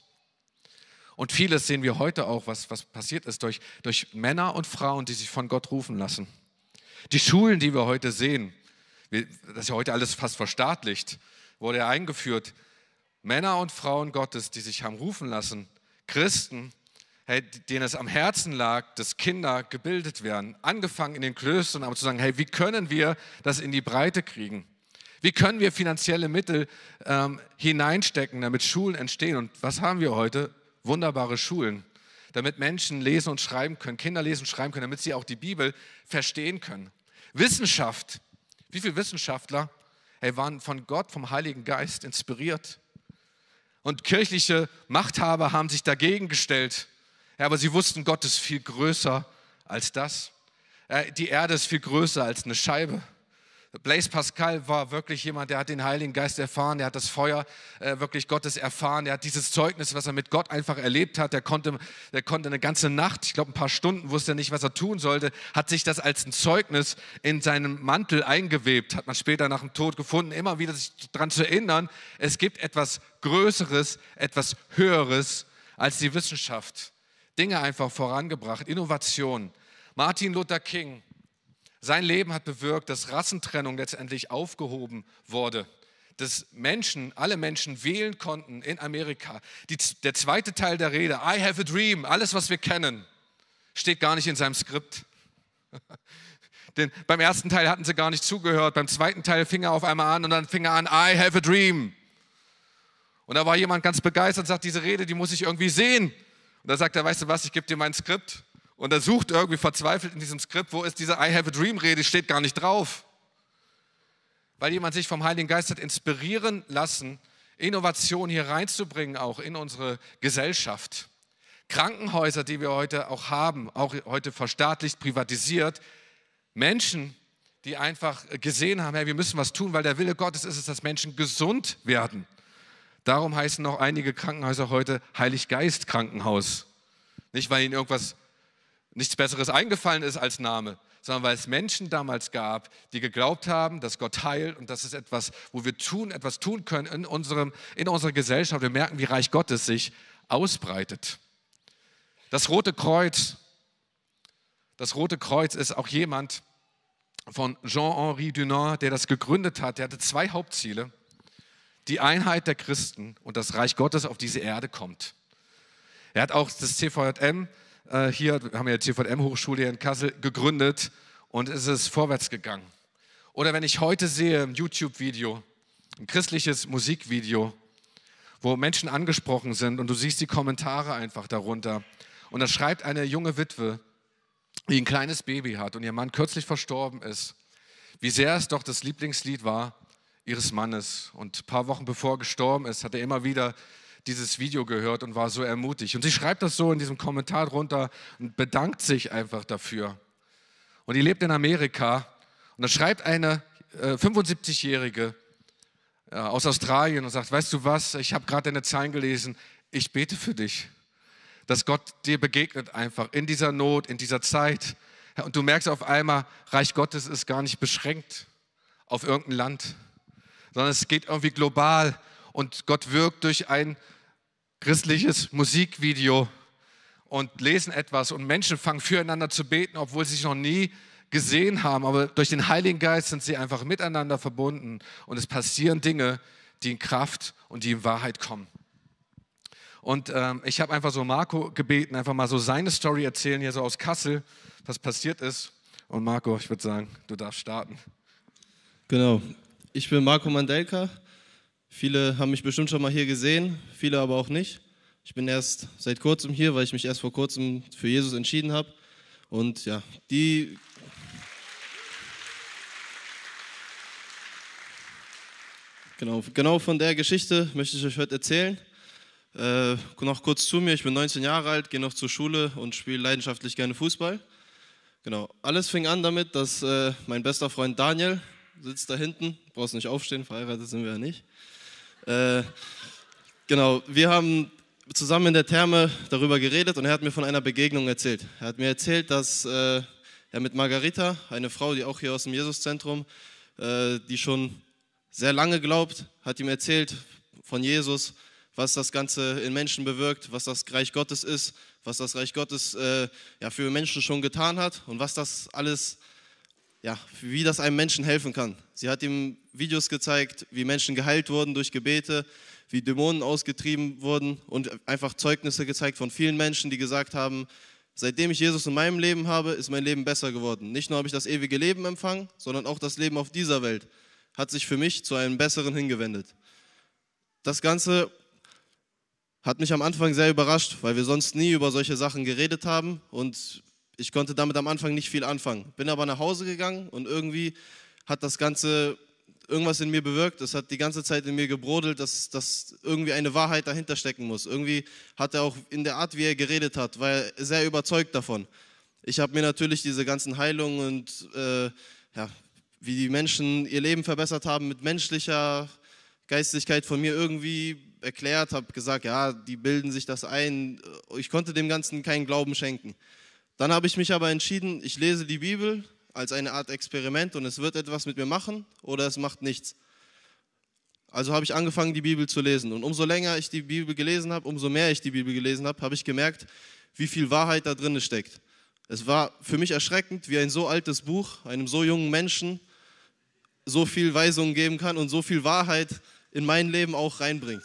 Und vieles sehen wir heute auch, was, was passiert ist durch, durch Männer und Frauen, die sich von Gott rufen lassen. Die Schulen, die wir heute sehen, wir, das ist ja heute alles fast verstaatlicht, wurde ja eingeführt. Männer und Frauen Gottes, die sich haben rufen lassen, Christen, hey, denen es am Herzen lag, dass Kinder gebildet werden, angefangen in den Klöstern, aber zu sagen, hey, wie können wir das in die Breite kriegen? Wie können wir finanzielle Mittel ähm, hineinstecken, damit Schulen entstehen? Und was haben wir heute? Wunderbare Schulen, damit Menschen lesen und schreiben können, Kinder lesen und schreiben können, damit sie auch die Bibel verstehen können. Wissenschaft, wie viele Wissenschaftler hey, waren von Gott, vom Heiligen Geist inspiriert? Und kirchliche Machthaber haben sich dagegen gestellt. Ja, aber sie wussten, Gott ist viel größer als das. Ja, die Erde ist viel größer als eine Scheibe. Blaise Pascal war wirklich jemand, der hat den Heiligen Geist erfahren, der hat das Feuer äh, wirklich Gottes erfahren, der hat dieses Zeugnis, was er mit Gott einfach erlebt hat, der konnte, der konnte eine ganze Nacht, ich glaube ein paar Stunden, wusste er nicht, was er tun sollte, hat sich das als ein Zeugnis in seinem Mantel eingewebt, hat man später nach dem Tod gefunden, immer wieder sich daran zu erinnern, es gibt etwas Größeres, etwas Höheres als die Wissenschaft. Dinge einfach vorangebracht, Innovation. Martin Luther King, sein Leben hat bewirkt, dass Rassentrennung letztendlich aufgehoben wurde, dass Menschen, alle Menschen wählen konnten in Amerika. Die, der zweite Teil der Rede, I have a dream, alles was wir kennen, steht gar nicht in seinem Skript. Denn beim ersten Teil hatten sie gar nicht zugehört, beim zweiten Teil fing er auf einmal an und dann fing er an, I have a dream. Und da war jemand ganz begeistert und sagt, diese Rede, die muss ich irgendwie sehen. Und da sagt er, weißt du was, ich gebe dir mein Skript. Und er sucht irgendwie verzweifelt in diesem Skript, wo ist diese I have a dream Rede, steht gar nicht drauf. Weil jemand sich vom Heiligen Geist hat inspirieren lassen, Innovation hier reinzubringen, auch in unsere Gesellschaft. Krankenhäuser, die wir heute auch haben, auch heute verstaatlicht, privatisiert. Menschen, die einfach gesehen haben, hey, wir müssen was tun, weil der Wille Gottes ist es, dass Menschen gesund werden. Darum heißen auch einige Krankenhäuser heute Heiliggeist Krankenhaus. Nicht, weil ihnen irgendwas nichts Besseres eingefallen ist als Name, sondern weil es Menschen damals gab, die geglaubt haben, dass Gott heilt und das ist etwas, wo wir tun, etwas tun können in, unserem, in unserer Gesellschaft. Wir merken, wie Reich Gottes sich ausbreitet. Das Rote Kreuz, das Rote Kreuz ist auch jemand von Jean-Henri Dunant, der das gegründet hat. Der hatte zwei Hauptziele. Die Einheit der Christen und das Reich Gottes auf diese Erde kommt. Er hat auch das C V J M hier, wir haben ja die C V J M-Hochschule hier in Kassel gegründet und es ist vorwärts gegangen. Oder wenn ich heute sehe, ein YouTube-Video, ein christliches Musikvideo, wo Menschen angesprochen sind und du siehst die Kommentare einfach darunter Und da schreibt eine junge Witwe, die ein kleines Baby hat und ihr Mann kürzlich verstorben ist, wie sehr es doch das Lieblingslied war ihres Mannes. Und ein paar Wochen bevor er gestorben ist, hat er immer wieder dieses Video gehört und war so ermutigt. Und sie schreibt das so in diesem Kommentar drunter und bedankt sich einfach dafür. Und die lebt in Amerika und da schreibt eine äh, fünfundsiebzigjährige äh, aus Australien und sagt, weißt du was, ich habe gerade deine Zeilen gelesen, ich bete für dich, dass Gott dir begegnet einfach in dieser Not, in dieser Zeit. Und du merkst auf einmal, Reich Gottes ist gar nicht beschränkt auf irgendein Land, sondern es geht irgendwie global und Gott wirkt durch ein christliches Musikvideo und lesen etwas und Menschen fangen füreinander zu beten, obwohl sie sich noch nie gesehen haben, aber durch den Heiligen Geist sind sie einfach miteinander verbunden und es passieren Dinge, die in Kraft und die in Wahrheit kommen. Und ähm, ich habe einfach so Marco gebeten, einfach mal so seine Story erzählen, hier so aus Kassel, was passiert ist. Und Marco, ich würde sagen, du darfst starten. Genau, ich bin Marco Mandelka. Viele haben mich bestimmt schon mal hier gesehen, viele aber auch nicht. Ich bin erst seit kurzem hier, weil ich mich erst vor kurzem für Jesus entschieden habe. Und ja, die... Genau, genau von der Geschichte möchte ich euch heute erzählen. Äh, noch kurz zu mir, ich bin neunzehn Jahre alt, gehe noch zur Schule und spiele leidenschaftlich gerne Fußball. Genau, alles fing an damit, dass äh, mein bester Freund Daniel sitzt da hinten, brauchst nicht aufstehen, verheiratet sind wir ja nicht. Äh, genau, wir haben zusammen in der Therme darüber geredet und er hat mir von einer Begegnung erzählt. Er hat mir erzählt, dass äh, er mit Margarita, eine Frau, die auch hier aus dem Jesuszentrum, äh, die schon sehr lange glaubt, hat ihm erzählt von Jesus, was das Ganze in Menschen bewirkt, was das Reich Gottes ist, was das Reich Gottes äh, ja, für Menschen schon getan hat und was das alles, ja, wie das einem Menschen helfen kann. Sie hat ihm Videos gezeigt, wie Menschen geheilt wurden durch Gebete, wie Dämonen ausgetrieben wurden und einfach Zeugnisse gezeigt von vielen Menschen, die gesagt haben, seitdem ich Jesus in meinem Leben habe, ist mein Leben besser geworden. Nicht nur habe ich das ewige Leben empfangen, sondern auch das Leben auf dieser Welt hat sich für mich zu einem Besseren hingewendet. Das Ganze hat mich am Anfang sehr überrascht, weil wir sonst nie über solche Sachen geredet haben und ich konnte damit am Anfang nicht viel anfangen. Bin aber nach Hause gegangen und irgendwie hat das Ganze irgendwas in mir bewirkt. Es hat die ganze Zeit in mir gebrodelt, dass, dass irgendwie eine Wahrheit dahinter stecken muss. Irgendwie hat er auch in der Art, wie er geredet hat, war er sehr überzeugt davon. Ich habe mir natürlich diese ganzen Heilungen und äh, ja, wie die Menschen ihr Leben verbessert haben mit menschlicher Geistlichkeit von mir irgendwie erklärt, habe gesagt, ja, die bilden sich das ein. Ich konnte dem Ganzen keinen Glauben schenken. Dann habe ich mich aber entschieden, ich lese die Bibel als eine Art Experiment und es wird etwas mit mir machen oder es macht nichts. Also habe ich angefangen, die Bibel zu lesen. Und umso länger ich die Bibel gelesen habe, umso mehr ich die Bibel gelesen habe, habe ich gemerkt, wie viel Wahrheit da drin steckt. Es war für mich erschreckend, wie ein so altes Buch einem so jungen Menschen so viel Weisungen geben kann und so viel Wahrheit in mein Leben auch reinbringt.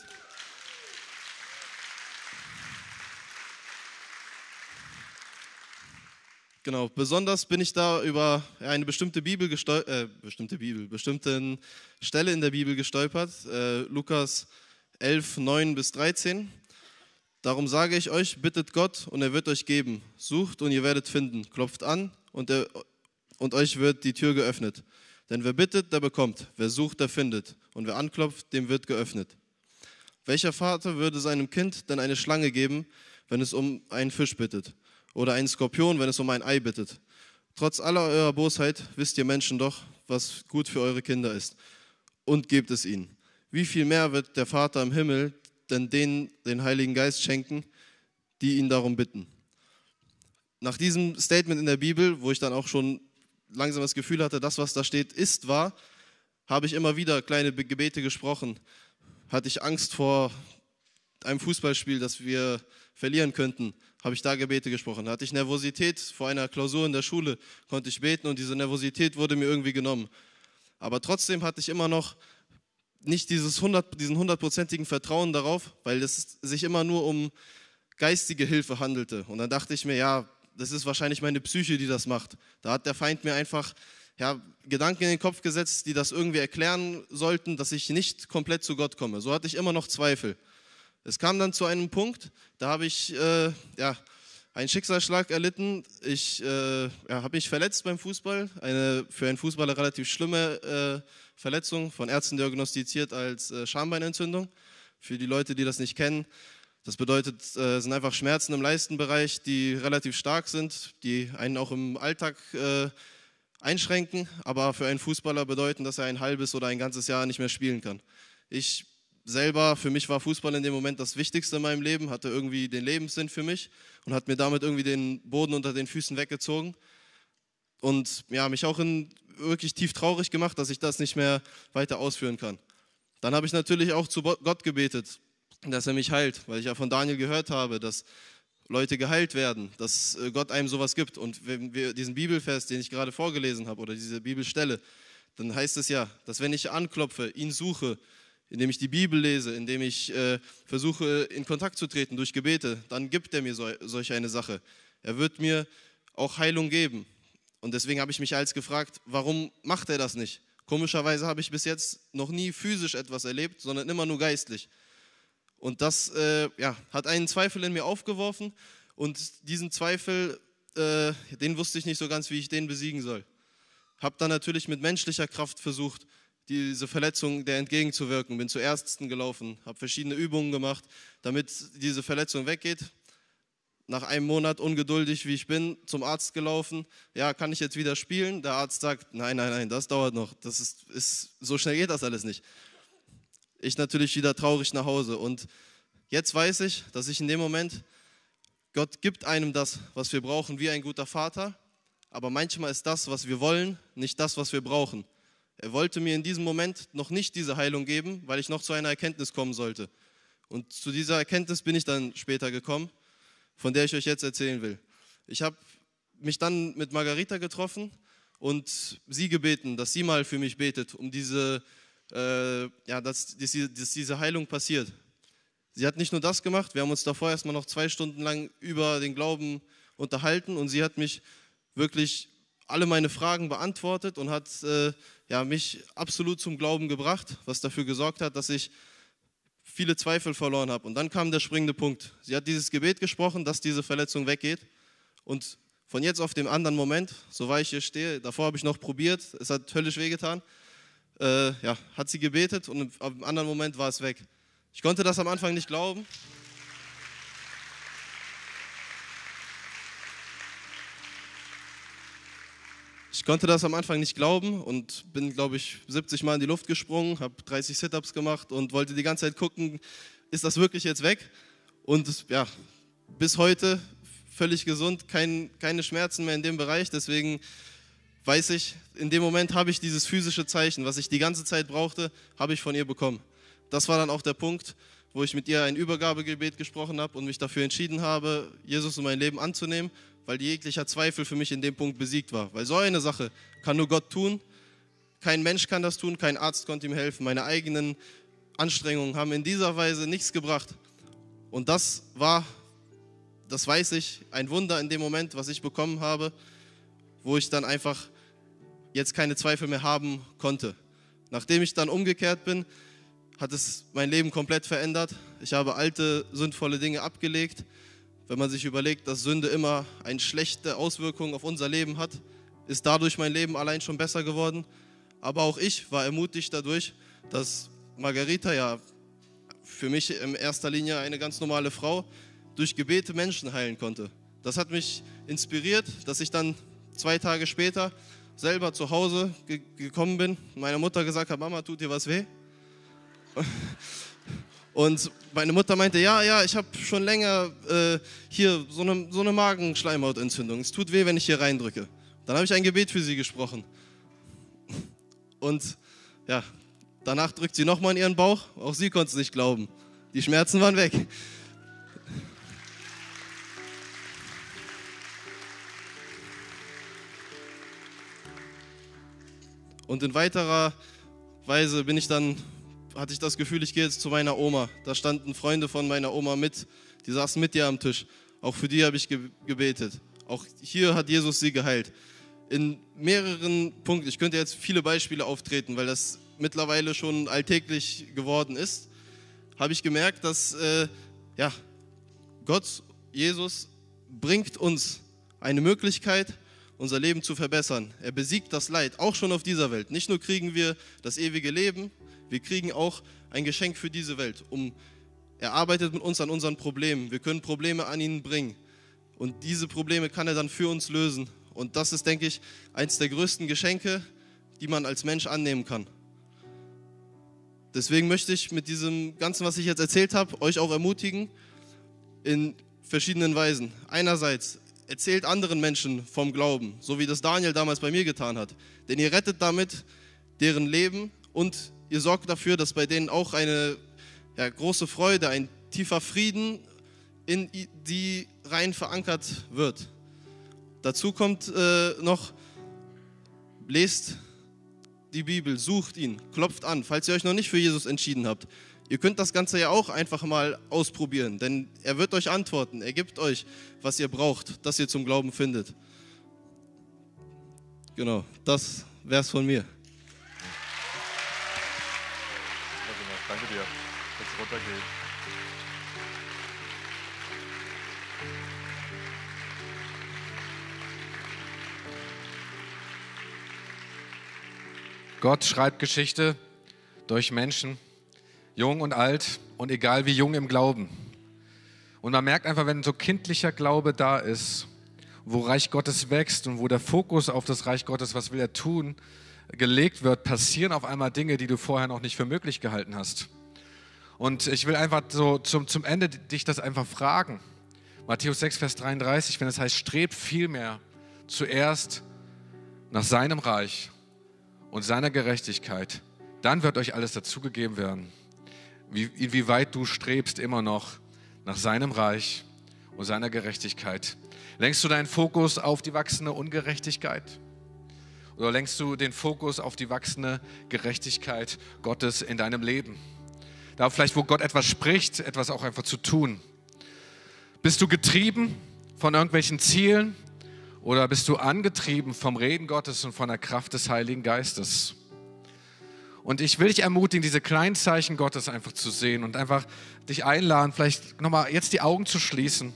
Genau, besonders bin ich da über eine bestimmte Bibel gestolpert, äh, bestimmte Bibel, bestimmte Stelle in der Bibel gestolpert, äh, Lukas elf, neun bis dreizehn. Darum sage ich euch, bittet Gott und er wird euch geben. Sucht und ihr werdet finden. Klopft an und, er, und euch wird die Tür geöffnet. Denn wer bittet, der bekommt. Wer sucht, der findet. Und wer anklopft, dem wird geöffnet. Welcher Vater würde seinem Kind denn eine Schlange geben, wenn es um einen Fisch bittet? Oder einen Skorpion, wenn es um ein Ei bittet? Trotz aller eurer Bosheit wisst ihr Menschen doch, was gut für eure Kinder ist. Und gebt es ihnen. Wie viel mehr wird der Vater im Himmel denn denen den Heiligen Geist schenken, die ihn darum bitten? Nach diesem Statement in der Bibel, wo ich dann auch schon langsam das Gefühl hatte, das, was da steht, ist wahr, habe ich immer wieder kleine Gebete gesprochen. Hatte ich Angst vor einem Fußballspiel, das wir verlieren könnten, habe ich da Gebete gesprochen. Hatte ich Nervosität vor einer Klausur in der Schule, konnte ich beten und diese Nervosität wurde mir irgendwie genommen. Aber trotzdem hatte ich immer noch nicht dieses hundert, diesen hundertprozentigen Vertrauen darauf, weil es sich immer nur um geistige Hilfe handelte. Und dann dachte ich mir, ja, das ist wahrscheinlich meine Psyche, die das macht. Da hat der Feind mir einfach ja, Gedanken in den Kopf gesetzt, die das irgendwie erklären sollten, dass ich nicht komplett zu Gott komme. So hatte ich immer noch Zweifel. Es kam dann zu einem Punkt, da habe ich äh, ja, einen Schicksalsschlag erlitten. Ich äh, ja, habe mich verletzt beim Fußball. Eine für einen Fußballer relativ schlimme äh, Verletzung, von Ärzten diagnostiziert als äh, Schambeinentzündung. Für die Leute, die das nicht kennen, das bedeutet, äh, sind einfach Schmerzen im Leistenbereich, die relativ stark sind, die einen auch im Alltag äh, einschränken, aber für einen Fußballer bedeuten, dass er ein halbes oder ein ganzes Jahr nicht mehr spielen kann. Ich selber, für mich war Fußball in dem Moment das Wichtigste in meinem Leben, hatte irgendwie den Lebenssinn für mich und hat mir damit irgendwie den Boden unter den Füßen weggezogen und ja, mich auch in, wirklich tief traurig gemacht, dass ich das nicht mehr weiter ausführen kann. Dann habe ich natürlich auch zu Gott gebetet, dass er mich heilt, weil ich ja von Daniel gehört habe, dass Leute geheilt werden, dass Gott einem sowas gibt. Und wenn wir diesen Bibelvers, den ich gerade vorgelesen habe, oder diese Bibelstelle, dann heißt es ja, dass wenn ich anklopfe, ihn suche, indem ich die Bibel lese, indem ich äh, versuche, in Kontakt zu treten durch Gebete, dann gibt er mir so, solch eine Sache. Er wird mir auch Heilung geben. Und deswegen habe ich mich als gefragt, warum macht er das nicht? Komischerweise habe ich bis jetzt noch nie physisch etwas erlebt, sondern immer nur geistlich. Und das äh, ja, hat einen Zweifel in mir aufgeworfen und diesen Zweifel, äh, den wusste ich nicht so ganz, wie ich den besiegen soll. Habe dann natürlich mit menschlicher Kraft versucht, diese Verletzung der entgegenzuwirken. Bin zu Ärzten gelaufen, habe verschiedene Übungen gemacht, damit diese Verletzung weggeht. Nach einem Monat, ungeduldig wie ich bin, zum Arzt gelaufen. Ja, kann ich jetzt wieder spielen? Der Arzt sagt, nein, nein, nein, das dauert noch. Das ist, ist, so schnell geht das alles nicht. Ich natürlich wieder traurig nach Hause. Und jetzt weiß ich, dass ich in dem Moment, Gott gibt einem das, was wir brauchen, wie ein guter Vater. Aber manchmal ist das, was wir wollen, nicht das, was wir brauchen. Er wollte mir in diesem Moment noch nicht diese Heilung geben, weil ich noch zu einer Erkenntnis kommen sollte. Und zu dieser Erkenntnis bin ich dann später gekommen, von der ich euch jetzt erzählen will. Ich habe mich dann mit Margarita getroffen und sie gebeten, dass sie mal für mich betet, um diese Äh, ja, dass, dass, dass diese Heilung passiert. Sie hat nicht nur das gemacht, wir haben uns davor erstmal noch zwei Stunden lang über den Glauben unterhalten und sie hat mich wirklich alle meine Fragen beantwortet und hat äh, ja, mich absolut zum Glauben gebracht, was dafür gesorgt hat, dass ich viele Zweifel verloren habe. Und dann kam der springende Punkt. Sie hat dieses Gebet gesprochen, dass diese Verletzung weggeht und von jetzt auf den anderen Moment, so war ich hier stehe, davor habe ich noch probiert, es hat höllisch wehgetan, Äh, ja, hat sie gebetet und im anderen Moment war es weg. Ich konnte das am Anfang nicht glauben. Ich konnte das am Anfang nicht glauben und bin, glaube ich, siebzig Mal in die Luft gesprungen, habe dreißig Sit-Ups gemacht und wollte die ganze Zeit gucken, ist das wirklich jetzt weg? Und ja, bis heute völlig gesund, kein, keine Schmerzen mehr in dem Bereich, deswegen weiß ich, in dem Moment habe ich dieses physische Zeichen, was ich die ganze Zeit brauchte, habe ich von ihr bekommen. Das war dann auch der Punkt, wo ich mit ihr ein Übergabegebet gesprochen habe und mich dafür entschieden habe, Jesus in mein Leben anzunehmen, weil jeglicher Zweifel für mich in dem Punkt besiegt war. Weil so eine Sache kann nur Gott tun, kein Mensch kann das tun, kein Arzt konnte ihm helfen. Meine eigenen Anstrengungen haben in dieser Weise nichts gebracht. Und das war, das weiß ich, ein Wunder in dem Moment, was ich bekommen habe, wo ich dann einfach jetzt keine Zweifel mehr haben konnte. Nachdem ich dann umgekehrt bin, hat es mein Leben komplett verändert. Ich habe alte, sündvolle Dinge abgelegt. Wenn man sich überlegt, dass Sünde immer eine schlechte Auswirkung auf unser Leben hat, ist dadurch mein Leben allein schon besser geworden. Aber auch ich war ermutigt dadurch, dass Margarita, ja für mich in erster Linie eine ganz normale Frau, durch Gebete Menschen heilen konnte. Das hat mich inspiriert, dass ich dann zwei Tage später selber zu Hause ge- gekommen bin, meiner Mutter gesagt habe, Mama, tut dir was weh? Und meine Mutter meinte, ja, ja, ich habe schon länger äh, hier so eine, so eine Magenschleimhautentzündung. Es tut weh, wenn ich hier reindrücke. Dann habe ich ein Gebet für sie gesprochen. Und ja, danach drückt sie nochmal in ihren Bauch. Auch sie konnte es nicht glauben. Die Schmerzen waren weg. Und in weiterer Weise bin ich dann, hatte ich das Gefühl, ich gehe jetzt zu meiner Oma. Da standen Freunde von meiner Oma mit, die saßen mit ihr am Tisch. Auch für die habe ich ge- gebetet. Auch hier hat Jesus sie geheilt. In mehreren Punkten, ich könnte jetzt viele Beispiele auftreten, weil das mittlerweile schon alltäglich geworden ist, habe ich gemerkt, dass äh, ja, Gott, Jesus, bringt uns eine Möglichkeit, unser Leben zu verbessern. Er besiegt das Leid, auch schon auf dieser Welt. Nicht nur kriegen wir das ewige Leben, wir kriegen auch ein Geschenk für diese Welt. Um, er arbeitet mit uns an unseren Problemen. Wir können Probleme an ihn bringen. Und diese Probleme kann er dann für uns lösen. Und das ist, denke ich, eines der größten Geschenke, die man als Mensch annehmen kann. Deswegen möchte ich mit diesem Ganzen, was ich jetzt erzählt habe, euch auch ermutigen, in verschiedenen Weisen. Einerseits, erzählt anderen Menschen vom Glauben, so wie das Daniel damals bei mir getan hat. Denn ihr rettet damit deren Leben und ihr sorgt dafür, dass bei denen auch eine ja, große Freude, ein tiefer Frieden in die rein verankert wird. Dazu kommt äh, noch, lest die Bibel, sucht ihn, klopft an, falls ihr euch noch nicht für Jesus entschieden habt. Ihr könnt das Ganze ja auch einfach mal ausprobieren, denn er wird euch antworten, er gibt euch, was ihr braucht, dass ihr zum Glauben findet. Genau, das wär's von mir. Danke dir. Jetzt runtergehen. Gott schreibt Geschichte durch Menschen, jung und alt und egal wie jung im Glauben. Und man merkt einfach, wenn so kindlicher Glaube da ist, wo Reich Gottes wächst und wo der Fokus auf das Reich Gottes, was will er tun, gelegt wird, passieren auf einmal Dinge, die du vorher noch nicht für möglich gehalten hast. Und ich will einfach so zum, zum Ende dich das einfach fragen. Matthäus sechs, Vers dreiunddreißig, wenn es heißt, strebt vielmehr zuerst nach seinem Reich und seiner Gerechtigkeit, dann wird euch alles dazugegeben werden. Wie, inwieweit du strebst immer noch nach seinem Reich und seiner Gerechtigkeit. Lenkst du deinen Fokus auf die wachsende Ungerechtigkeit? Oder lenkst du den Fokus auf die wachsende Gerechtigkeit Gottes in deinem Leben? Da vielleicht, wo Gott etwas spricht, etwas auch einfach zu tun. Bist du getrieben von irgendwelchen Zielen? Oder bist du angetrieben vom Reden Gottes und von der Kraft des Heiligen Geistes? Und ich will dich ermutigen, diese kleinen Zeichen Gottes einfach zu sehen und einfach dich einladen, vielleicht nochmal jetzt die Augen zu schließen.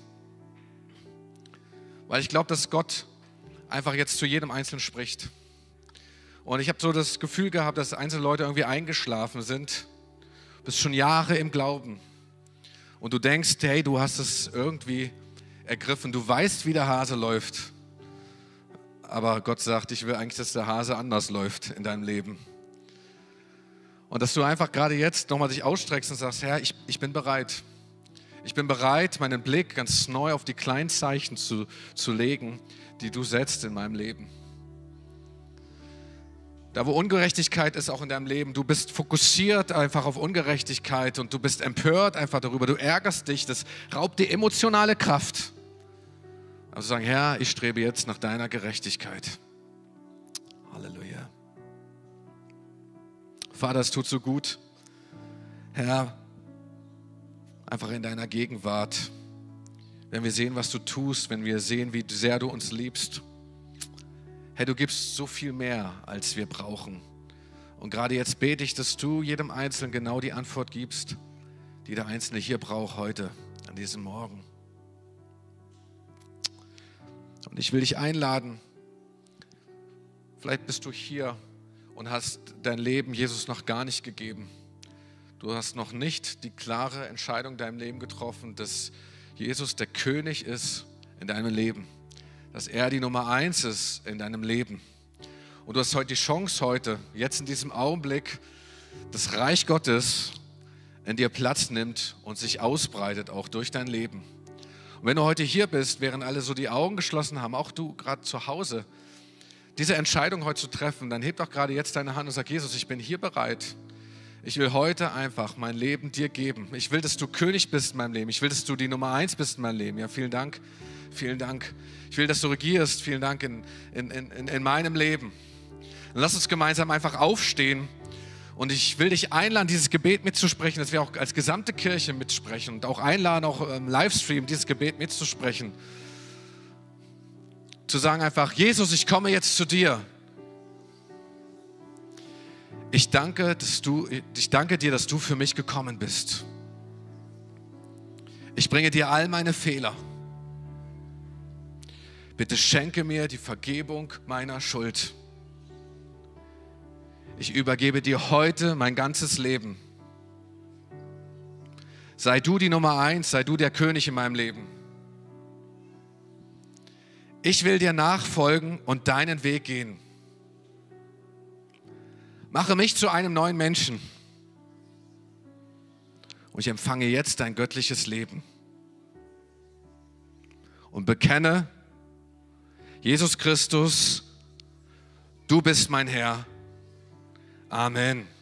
Weil ich glaube, dass Gott einfach jetzt zu jedem Einzelnen spricht. Und ich habe so das Gefühl gehabt, dass einzelne Leute irgendwie eingeschlafen sind. Du bist schon Jahre im Glauben. Und du denkst, hey, du hast es irgendwie ergriffen. Du weißt, wie der Hase läuft. Aber Gott sagt, ich will eigentlich, dass der Hase anders läuft in deinem Leben. Und dass du einfach gerade jetzt nochmal dich ausstreckst und sagst, Herr, ich, ich bin bereit. Ich bin bereit, meinen Blick ganz neu auf die kleinen Zeichen zu, zu legen, die du setzt in meinem Leben. Da, wo Ungerechtigkeit ist, auch in deinem Leben, du bist fokussiert einfach auf Ungerechtigkeit und du bist empört einfach darüber, du ärgerst dich, das raubt dir emotionale Kraft. Also sagen, Herr, ich strebe jetzt nach deiner Gerechtigkeit. Halleluja. Vater, es tut so gut, Herr, einfach in deiner Gegenwart, wenn wir sehen, was du tust, wenn wir sehen, wie sehr du uns liebst. Herr, du gibst so viel mehr, als wir brauchen. Und gerade jetzt bete ich, dass du jedem Einzelnen genau die Antwort gibst, die der Einzelne hier braucht heute, an diesem Morgen. Und ich will dich einladen, vielleicht bist du hier und hast dein Leben Jesus noch gar nicht gegeben. Du hast noch nicht die klare Entscheidung in deinem Leben getroffen, dass Jesus der König ist in deinem Leben. Dass er die Nummer eins ist in deinem Leben. Und du hast heute die Chance, heute, jetzt in diesem Augenblick, das Reich Gottes in dir Platz nimmt und sich ausbreitet, auch durch dein Leben. Und wenn du heute hier bist, während alle so die Augen geschlossen haben, auch du gerade zu Hause, diese Entscheidung heute zu treffen, dann heb doch gerade jetzt deine Hand und sag, Jesus, ich bin hier bereit. Ich will heute einfach mein Leben dir geben. Ich will, dass du König bist in meinem Leben. Ich will, dass du die Nummer eins bist in meinem Leben. Ja, vielen Dank. Vielen Dank. Ich will, dass du regierst. Vielen Dank in, in, in, in meinem Leben. Und lass uns gemeinsam einfach aufstehen. Und ich will dich einladen, dieses Gebet mitzusprechen, dass wir auch als gesamte Kirche mitsprechen und auch einladen, auch im Livestream dieses Gebet mitzusprechen. Zu sagen einfach, Jesus, ich komme jetzt zu dir. Ich danke, dass du, ich danke dir, dass du für mich gekommen bist. Ich bringe dir all meine Fehler. Bitte schenke mir die Vergebung meiner Schuld. Ich übergebe dir heute mein ganzes Leben. Sei du die Nummer eins, sei du der König in meinem Leben. Ich will dir nachfolgen und deinen Weg gehen. Mache mich zu einem neuen Menschen. Und ich empfange jetzt dein göttliches Leben. Und bekenne, Jesus Christus, du bist mein Herr. Amen.